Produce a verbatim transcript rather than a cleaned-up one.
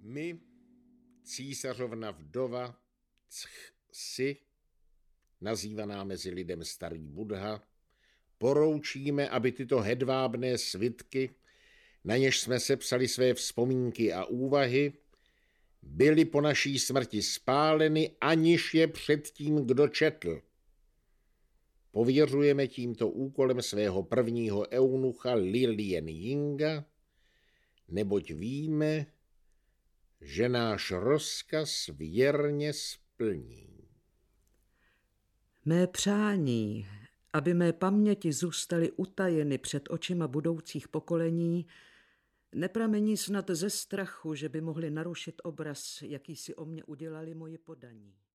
My, císařovna vdova Csi, nazývaná mezi lidem starý Buddha, poroučíme, aby tyto hedvábné svitky, na něž jsme sepsali své vzpomínky a úvahy, byly po naší smrti spáleny, aniž je předtím kdo četl. Pověřujeme tímto úkolem svého prvního eunucha Lilien Yinga, neboť víme, že náš rozkaz věrně splní. Mé přání, aby mé paměti zůstaly utajeny před očima budoucích pokolení, nepramení snad ze strachu, že by mohli narušit obraz, jaký si o mně udělali moji poddaní.